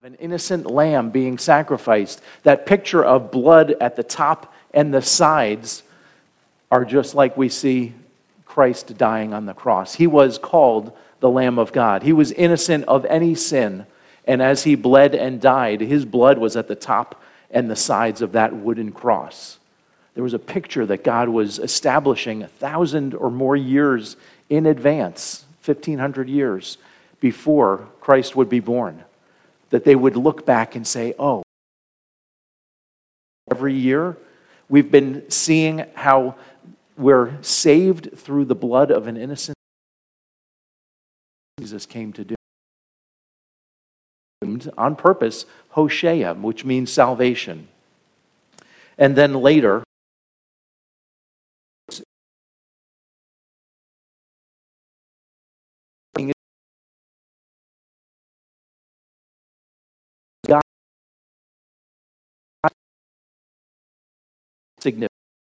An innocent lamb being sacrificed. That picture of blood at the top and the sides are just like we see Christ dying on the cross. He was called the Lamb of God. He was innocent of any sin. And as he bled and died, his blood was at the top and the sides of that wooden cross. There was a picture that God was establishing 1,000 or more years in advance, 1,500 years before Christ would be born. That they would look back and say, oh, every year we've been seeing how we're saved through the blood of an innocent Jesus came to do. On purpose, Hosea, which means salvation. And then later, God significant.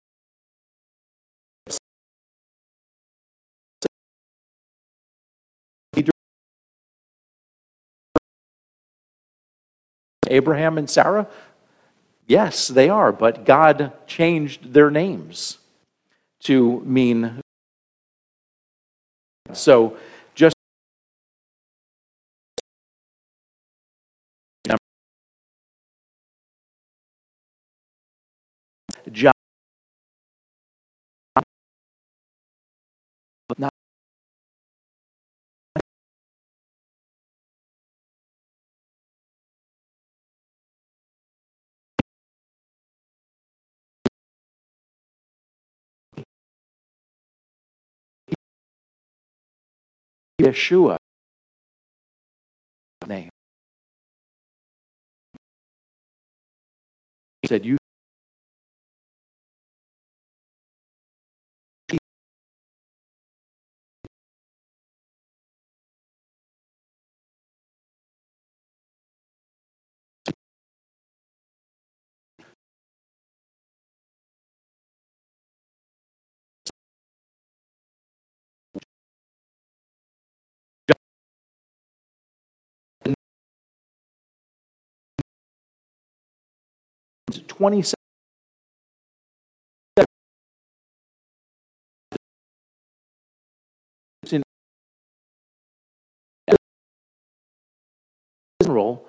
Abraham and Sarah? Yes, they are, but God changed their names to mean. So just John, not Yeshua name. He said, "You John 27 in Israel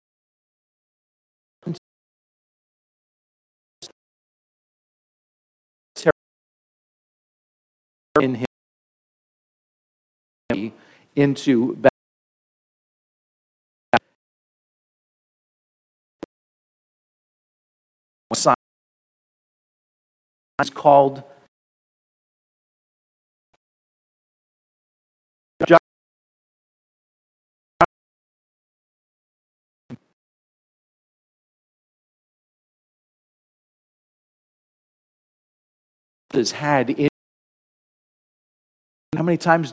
in him into signs called John has had in how many times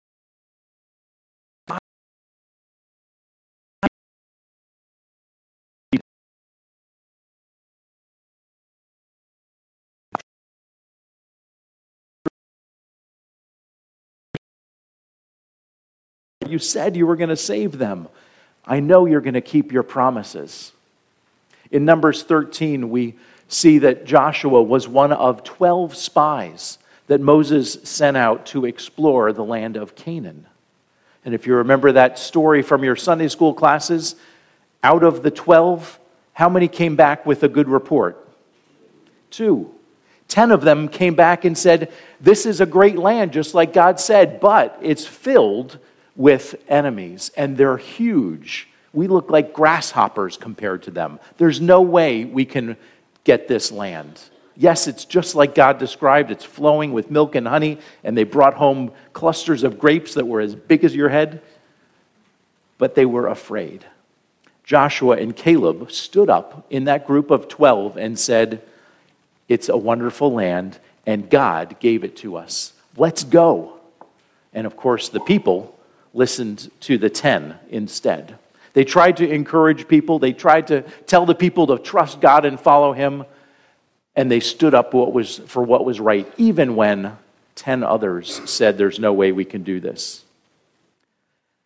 you said you were going to save them. I know you're going to keep your promises. In Numbers 13, we see that Joshua was one of 12 spies that Moses sent out to explore the land of Canaan. And if you remember that story from your Sunday school classes, out of the 12, how many came back with a good report? 2. 10 of them came back and said, this is a great land, just like God said, but it's filled with enemies, and they're huge. We look like grasshoppers compared to them. There's no way we can get this land. Yes, it's just like God described. It's flowing with milk and honey, and they brought home clusters of grapes that were as big as your head, but they were afraid. Joshua and Caleb stood up in that group of 12 and said, it's a wonderful land, and God gave it to us. Let's go. And of course, the people listened to the 10 instead. They tried to encourage people. They tried to tell the people to trust God and follow him. And they stood up for what was right, even when 10 others said, there's no way we can do this.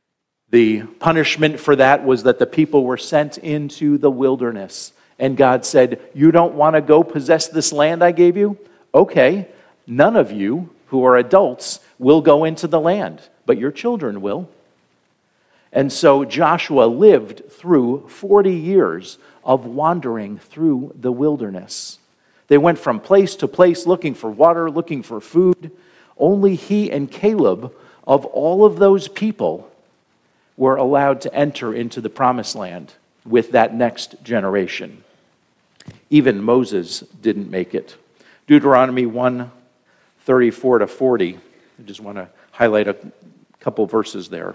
The punishment for that was that the people were sent into the wilderness. And God said, you don't want to go possess this land I gave you? Okay, none of you who are adults will go into the land, but your children will. And so Joshua lived through 40 years of wandering through the wilderness. They went from place to place looking for water, looking for food. Only he and Caleb, of all of those people, were allowed to enter into the promised land with that next generation. Even Moses didn't make it. Deuteronomy 1:34-40. I just want to highlight a couple verses there.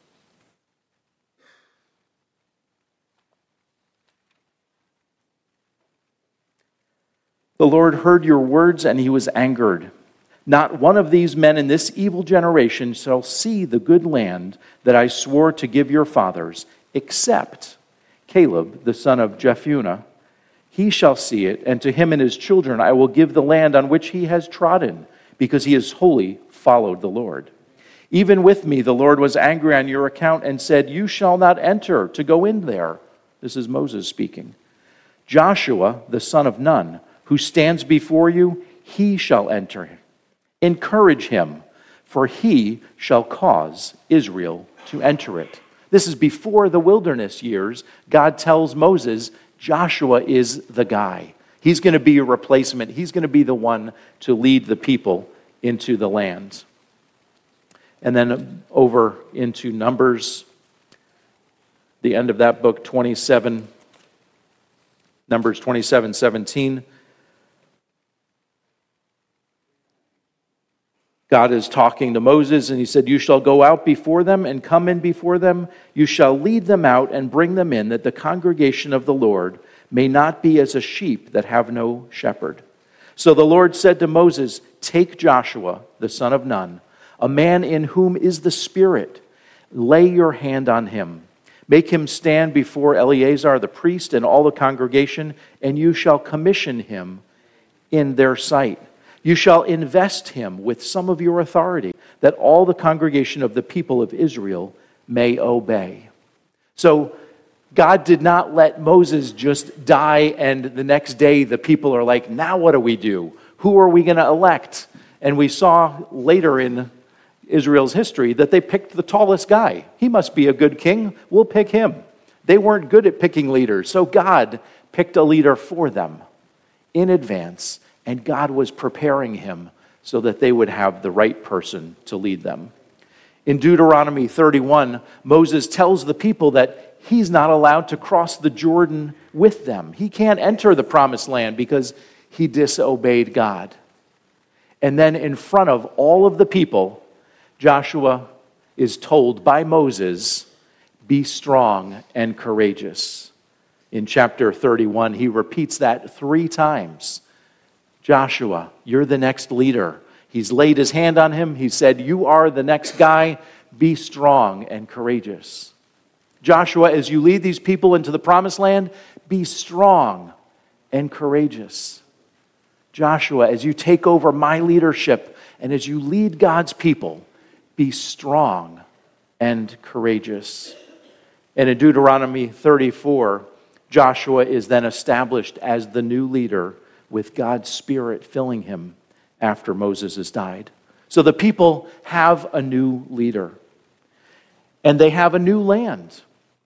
The Lord heard your words, and he was angered. Not one of these men in this evil generation shall see the good land that I swore to give your fathers, except Caleb, the son of Jephunneh. He shall see it, and to him and his children I will give the land on which he has trodden, because he has wholly followed the Lord. Even with me the Lord was angry on your account and said, you shall not enter to go in there. This is Moses speaking. Joshua, the son of Nun, who stands before you, he shall enter. Encourage him, for he shall cause Israel to enter it. This is before the wilderness years. God tells Moses, Joshua is the guy. He's going to be a replacement. He's going to be the one to lead the people into the land. And then over into Numbers, the end of that book, 27, Numbers 27:17. God is talking to Moses, and he said, you shall go out before them and come in before them. You shall lead them out and bring them in, that the congregation of the Lord may not be as a sheep that have no shepherd. So the Lord said to Moses, take Joshua, the son of Nun, a man in whom is the Spirit. Lay your hand on him. Make him stand before Eleazar the priest and all the congregation, and you shall commission him in their sight. You shall invest him with some of your authority, that all the congregation of the people of Israel may obey. So God did not let Moses just die, and the next day the people are like, now what do we do? Who are we going to elect? And we saw later in Israel's history that they picked the tallest guy. He must be a good king. We'll pick him. They weren't good at picking leaders, so God picked a leader for them in advance. And God was preparing him so that they would have the right person to lead them. In Deuteronomy 31, Moses tells the people that he's not allowed to cross the Jordan with them. He can't enter the promised land because he disobeyed God. And then in front of all of the people, Joshua is told by Moses, be strong and courageous. In chapter 31, he repeats that 3 times. Joshua, you're the next leader. He's laid his hand on him. He said, you are the next guy. Be strong and courageous. Joshua, as you lead these people into the promised land, be strong and courageous. Joshua, as you take over my leadership and as you lead God's people, be strong and courageous. And in Deuteronomy 34, Joshua is then established as the new leader with God's Spirit filling him after Moses has died. So the people have a new leader. And they have a new land.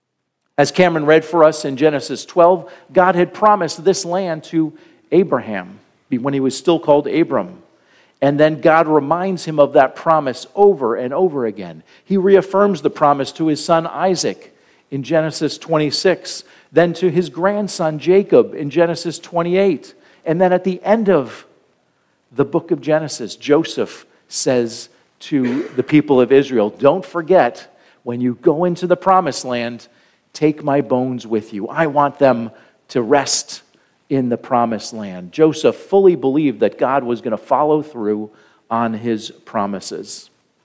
As Cameron read for us in Genesis 12, God had promised this land to Abraham when he was still called Abram. And then God reminds him of that promise over and over again. He reaffirms the promise to his son Isaac in Genesis 26, then to his grandson Jacob in Genesis 28. And then at the end of the book of Genesis, Joseph says to the people of Israel, don't forget, when you go into the promised land, take my bones with you. I want them to rest in the promised land. Joseph fully believed that God was going to follow through on his promises.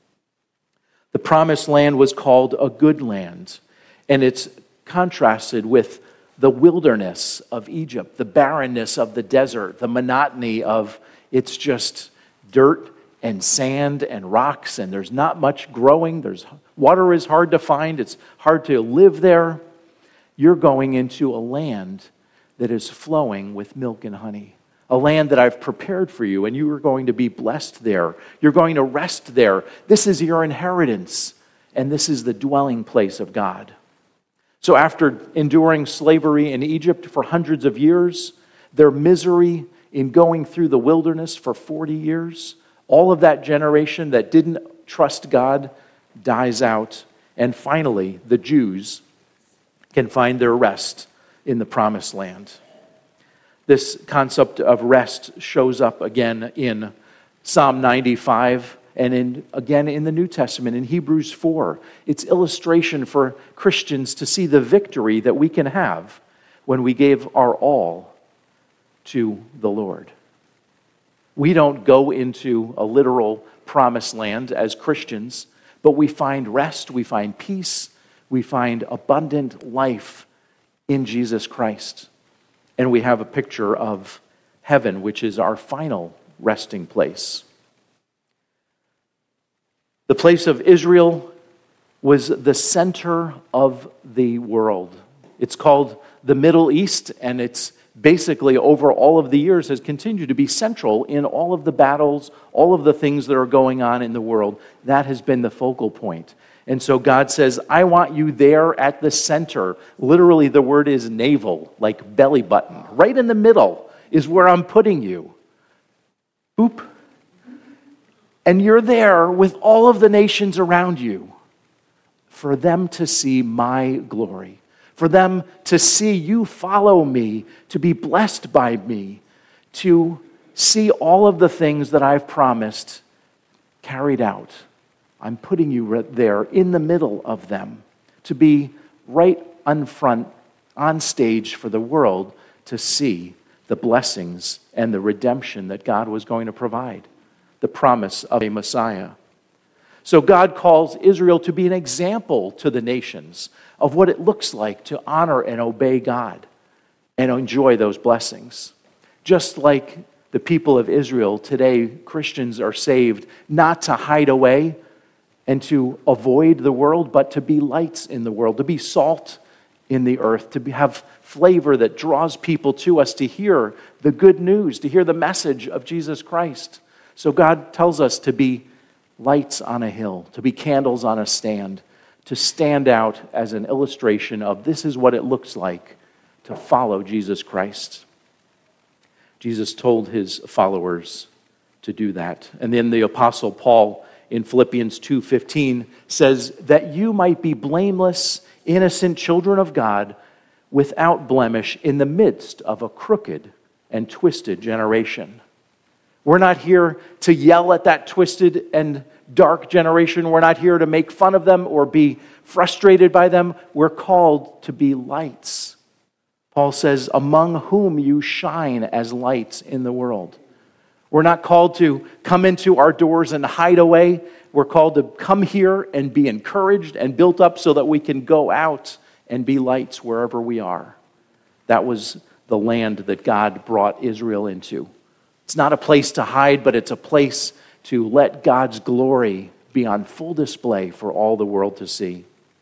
The promised land was called a good land, and it's contrasted with the wilderness of Egypt, the barrenness of the desert, the monotony of it's just dirt and sand and rocks, and there's not much growing. Water is hard to find. It's hard to live there. You're going into a land that is flowing with milk and honey, a land that I've prepared for you, and you are going to be blessed there. You're going to rest there. This is your inheritance, and this is the dwelling place of God. So after enduring slavery in Egypt for hundreds of years, their misery in going through the wilderness for 40 years, all of that generation that didn't trust God dies out. And finally, the Jews can find their rest in the promised land. This concept of rest shows up again in Psalm 95 and again in the New Testament in Hebrews 4. It's illustration for Christians to see the victory that we can have when we gave our all to the Lord. We don't go into a literal promised land as Christians, but we find rest, we find peace, we find abundant life in Jesus Christ. And we have a picture of heaven, which is our final resting place. The place of Israel was the center of the world. It's called the Middle East, and it's basically over all of the years has continued to be central in all of the battles, all of the things that are going on in the world. That has been the focal point. And so God says, I want you there at the center. Literally, the word is navel, like belly button. Right in the middle is where I'm putting you. Boop. And you're there with all of the nations around you for them to see my glory, for them to see you follow me, to be blessed by me, to see all of the things that I've promised carried out. I'm putting you there in the middle of them to be right on front, on stage for the world to see the blessings and the redemption that God was going to provide, the promise of a Messiah. So God calls Israel to be an example to the nations of what it looks like to honor and obey God and enjoy those blessings. Just like the people of Israel today, Christians are saved not to hide away and to avoid the world, but to be lights in the world, to be salt in the earth, to have flavor that draws people to us to hear the good news, to hear the message of Jesus Christ. So God tells us to be lights on a hill, to be candles on a stand, to stand out as an illustration of this is what it looks like to follow Jesus Christ. Jesus told his followers to do that. And then the Apostle Paul in Philippians 2:15 says that you might be blameless, innocent children of God without blemish in the midst of a crooked and twisted generation. We're not here to yell at that twisted and dark generation. We're not here to make fun of them or be frustrated by them. We're called to be lights. Paul says, among whom you shine as lights in the world. We're not called to come into our doors and hide away. We're called to come here and be encouraged and built up so that we can go out and be lights wherever we are. That was the land that God brought Israel into. It's not a place to hide, but it's a place to let God's glory be on full display for all the world to see.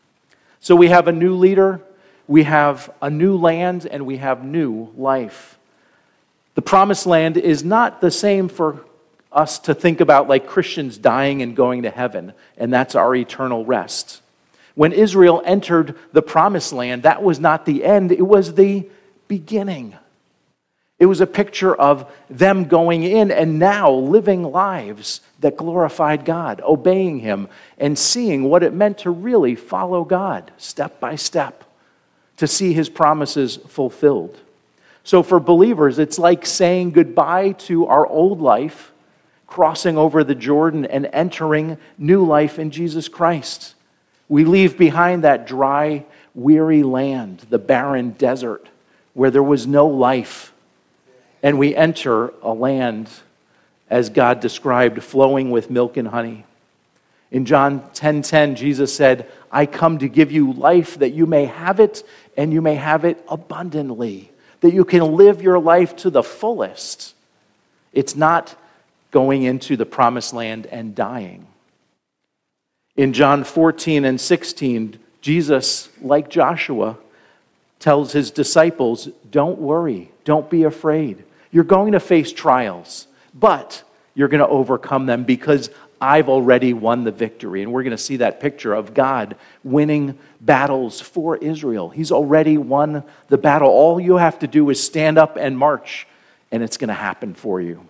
So we have a new leader, we have a new land, and we have new life. The promised land is not the same for us to think about like Christians dying and going to heaven, and that's our eternal rest. When Israel entered the promised land, that was not the end, it was the beginning. It was a picture of them going in and now living lives that glorified God, obeying Him, and seeing what it meant to really follow God step by step, to see His promises fulfilled. So for believers, it's like saying goodbye to our old life, crossing over the Jordan and entering new life in Jesus Christ. We leave behind that dry, weary land, the barren desert, where there was no life. And we enter a land, as God described, flowing with milk and honey. In John 10:10, Jesus said, I come to give you life that you may have it, and you may have it abundantly, that you can live your life to the fullest. It's not going into the promised land and dying. In John 14 and 16, Jesus, like Joshua, tells his disciples, don't worry, don't be afraid. You're going to face trials, but you're going to overcome them because I've already won the victory. And we're going to see that picture of God winning battles for Israel. He's already won the battle. All you have to do is stand up and march, and it's going to happen for you.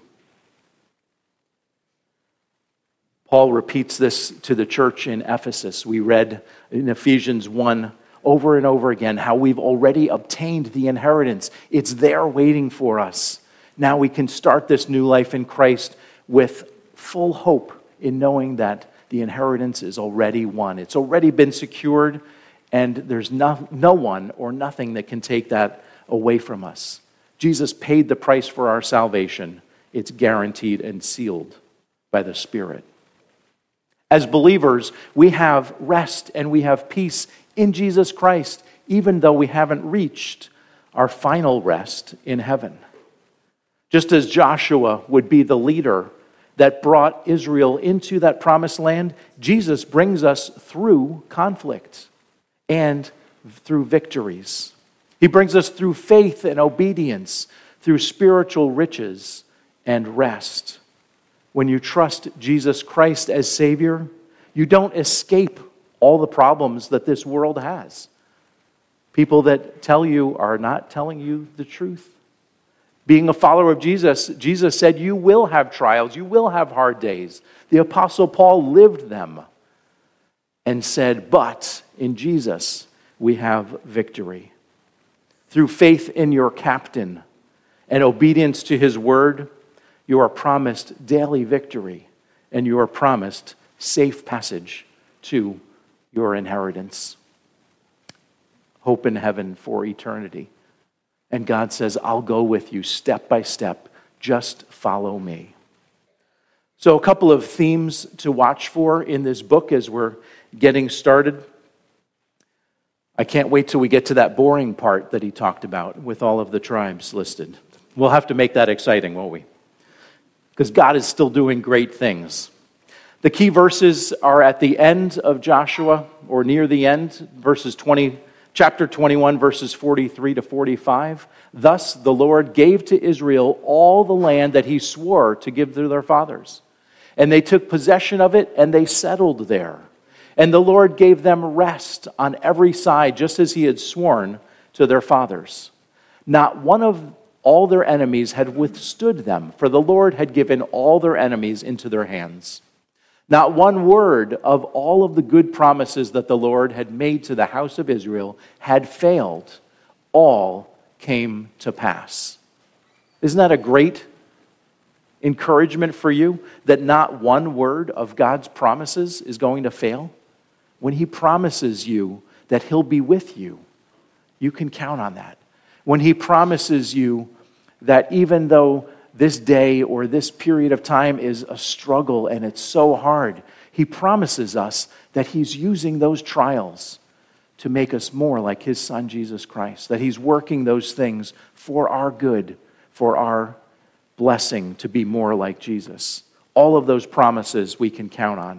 Paul repeats this to the church in Ephesus. We read in Ephesians 1 over and over again how we've already obtained the inheritance. It's there waiting for us. Now we can start this new life in Christ with full hope in knowing that the inheritance is already won. It's already been secured, and there's no one or nothing that can take that away from us. Jesus paid the price for our salvation. It's guaranteed and sealed by the Spirit. As believers, we have rest and we have peace in Jesus Christ, even though we haven't reached our final rest in heaven. Just as Joshua would be the leader that brought Israel into that promised land, Jesus brings us through conflict and through victories. He brings us through faith and obedience, through spiritual riches and rest. When you trust Jesus Christ as Savior, you don't escape all the problems that this world has. People that tell you are not telling you the truth. Being a follower of Jesus, Jesus said you will have trials, you will have hard days. The Apostle Paul lived them and said, but in Jesus we have victory. Through faith in your captain and obedience to his word, you are promised daily victory, and you are promised safe passage to your inheritance. Hope in heaven for eternity. And God says, I'll go with you step by step. Just follow me. So a couple of themes to watch for in this book as we're getting started. I can't wait till we get to that boring part that he talked about with all of the tribes listed. We'll have to make that exciting, won't we? Because God is still doing great things. The key verses are at the end of Joshua, or near the end, chapter 21, verses 43 to 45. Thus the Lord gave to Israel all the land that he swore to give to their fathers. And they took possession of it, and they settled there. And the Lord gave them rest on every side, just as he had sworn to their fathers. Not one of all their enemies had withstood them, for the Lord had given all their enemies into their hands. Not one word of all of the good promises that the Lord had made to the house of Israel had failed. All came to pass. Isn't that a great encouragement for you, that not one word of God's promises is going to fail? When he promises you that he'll be with you, you can count on that. When he promises you that even though this day or this period of time is a struggle and it's so hard, he promises us that he's using those trials to make us more like his son, Jesus Christ, that he's working those things for our good, for our blessing to be more like Jesus. All of those promises we can count on.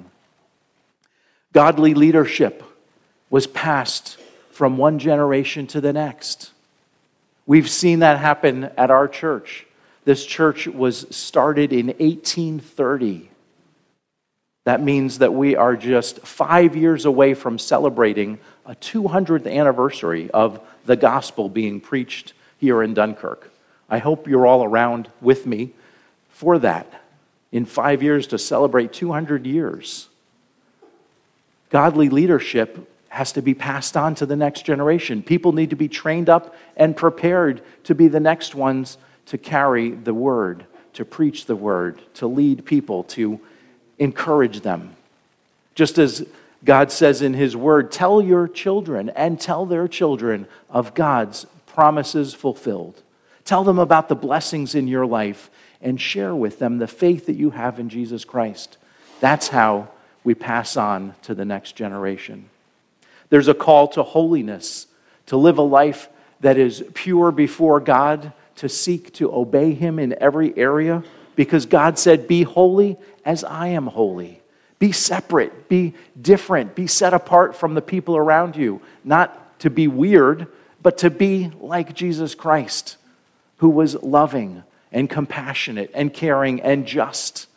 Godly leadership was passed from one generation to the next. We've seen that happen at our church. This church was started in 1830. That means that we are just 5 years away from celebrating a 200th anniversary of the gospel being preached here in Dunkirk. I hope you're all around with me for that. In 5 years to celebrate 200 years. Godly leadership has to be passed on to the next generation. People need to be trained up and prepared to be the next ones to carry the word, to preach the word, to lead people, to encourage them. Just as God says in his word, tell your children and tell their children of God's promises fulfilled. Tell them about the blessings in your life and share with them the faith that you have in Jesus Christ. That's how we pass on to the next generation. There's a call to holiness, to live a life that is pure before God, to seek to obey him in every area because God said, be holy as I am holy. Be separate, be different, be set apart from the people around you. Not to be weird, but to be like Jesus Christ, who was loving and compassionate and caring and just.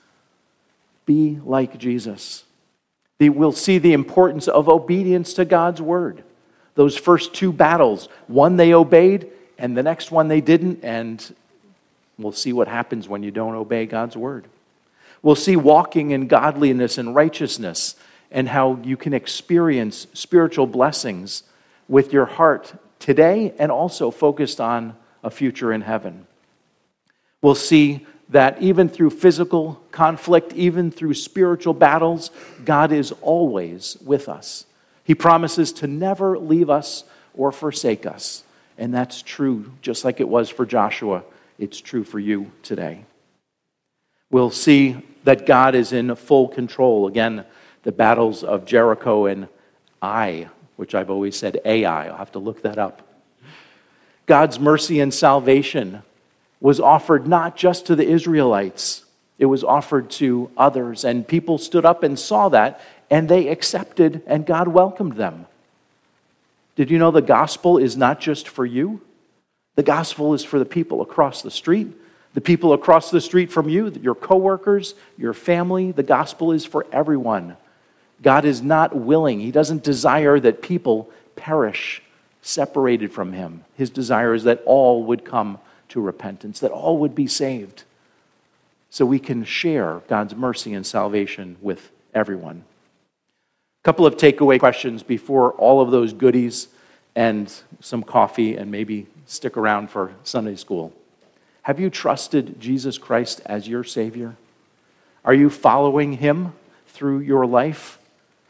Be like Jesus. We'll see the importance of obedience to God's word. Those first two battles, one they obeyed and the next one they didn't, and we'll see what happens when you don't obey God's word. We'll see walking in godliness and righteousness and how you can experience spiritual blessings with your heart today and also focused on a future in heaven. We'll see that even through physical conflict, even through spiritual battles, God is always with us. He promises to never leave us or forsake us. And that's true, just like it was for Joshua. It's true for you today. We'll see that God is in full control. Again, the battles of Jericho and Ai, which I've always said Ai. I'll have to look that up. God's mercy and salvation was offered not just to the Israelites. It was offered to others. And people stood up and saw that, and they accepted, and God welcomed them. Did you know the gospel is not just for you? The gospel is for the people across the street, the people across the street from you, your coworkers, your family. The gospel is for everyone. God is not willing. He doesn't desire that people perish separated from him. His desire is that all would come to repentance, that all would be saved, so we can share God's mercy and salvation with everyone. A couple of takeaway questions before all of those goodies and some coffee and maybe stick around for Sunday school. Have you trusted Jesus Christ as your Savior? Are you following him through your life?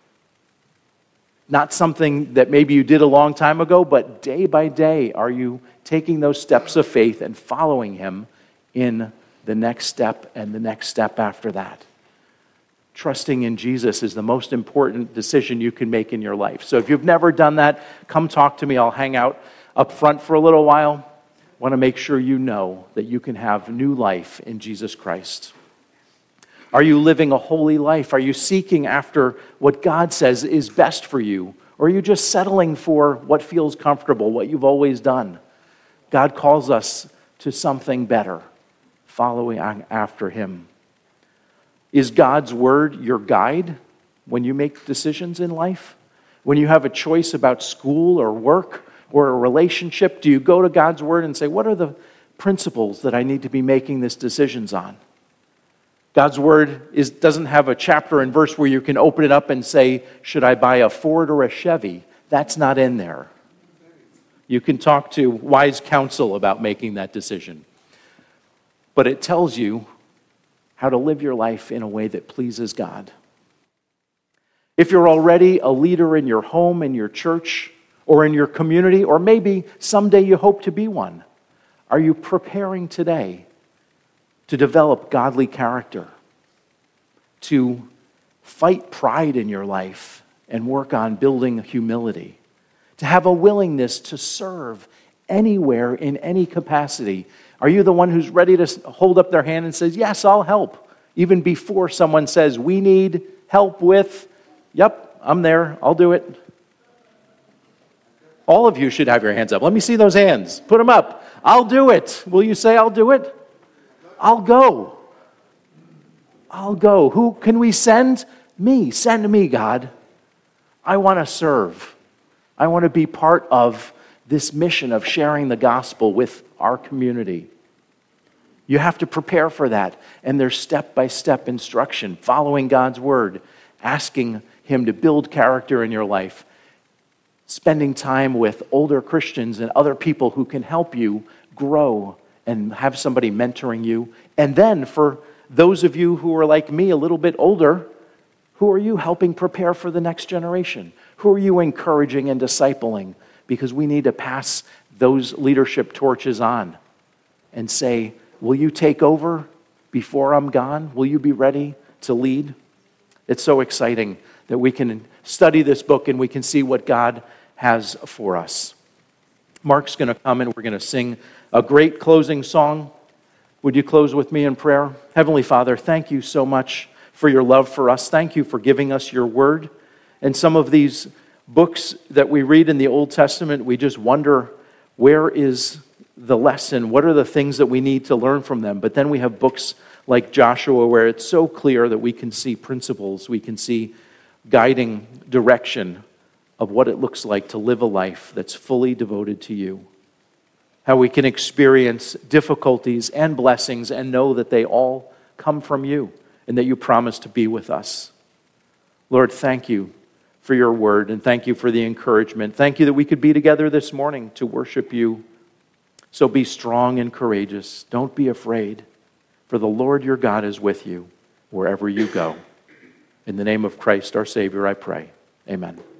Not something that maybe you did a long time ago, but day by day, are you taking those steps of faith and following him in the next step and the next step after that? Trusting in Jesus is the most important decision you can make in your life. So if you've never done that, come talk to me. I'll hang out up front for a little while. I want to make sure you know that you can have new life in Jesus Christ. Are you living a holy life? Are you seeking after what God says is best for you? Or are you just settling for what feels comfortable, what you've always done? God calls us to something better, following after him. Is God's word your guide when you make decisions in life? When you have a choice about school or work or a relationship, do you go to God's word and say, what are the principles that I need to be making these decisions on? God's word doesn't have a chapter and verse where you can open it up and say, should I buy a Ford or a Chevy? That's not in there. You can talk to wise counsel about making that decision. But it tells you how to live your life in a way that pleases God. If you're already a leader in your home, in your church, or in your community, or maybe someday you hope to be one, are you preparing today to develop godly character, to fight pride in your life and work on building humility, to have a willingness to serve anywhere in any capacity? Are you the one who's ready to hold up their hand and says, yes, I'll help, even before someone says, we need help with, yep, I'm there, I'll do it? All of you should have your hands up. Let me see those hands. Put them up. I'll do it. Will you say I'll do it? I'll go. I'll go. Who can we send? Me. Send me, God. I want to serve. I want to be part of this mission of sharing the gospel with our community. You have to prepare for that. And there's step-by-step instruction, following God's word, asking him to build character in your life, spending time with older Christians and other people who can help you grow and have somebody mentoring you. And then for those of you who are like me, a little bit older, who are you helping prepare for the next generation? Who are you encouraging and discipling? Because we need to pass those leadership torches on and say, will you take over before I'm gone? Will you be ready to lead? It's so exciting that we can study this book and we can see what God has for us. Mark's going to come and we're going to sing a great closing song. Would you close with me in prayer? Heavenly Father, thank you so much for your love for us. Thank you for giving us your word. And some of these books that we read in the Old Testament, we just wonder, where is the lesson? What are the things that we need to learn from them? But then we have books like Joshua where it's so clear that we can see principles, we can see guiding direction of what it looks like to live a life that's fully devoted to you. How we can experience difficulties and blessings and know that they all come from you and that you promise to be with us. Lord, thank you for your word and thank you for the encouragement. Thank you that we could be together this morning to worship you. So be strong and courageous. Don't be afraid, for the Lord your God is with you wherever you go. In the name of Christ our Savior, I pray. Amen.